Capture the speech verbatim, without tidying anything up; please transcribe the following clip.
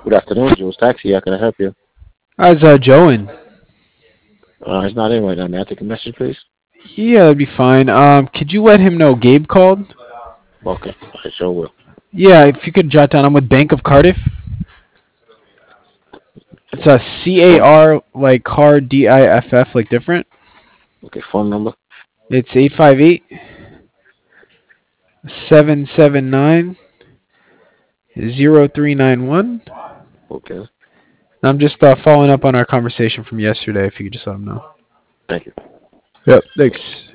Good afternoon, Jules Taxi. How can I help you? How's uh, Joe in? Uh, he's not in right now. May I take a message, please? Yeah, that'd be fine. Um, could you let him know Gabe called? Okay, I sure will. Yeah, if you could jot down. I'm with Bank of Cardiff. It's a C A Phone. R like car D I F F like different. Okay, phone number. It's eight five eight seven seven nine zero three nine one. Okay, I'm just uh, following up on our conversation from yesterday. If you could just let him know. thank you. Yep. Thanks.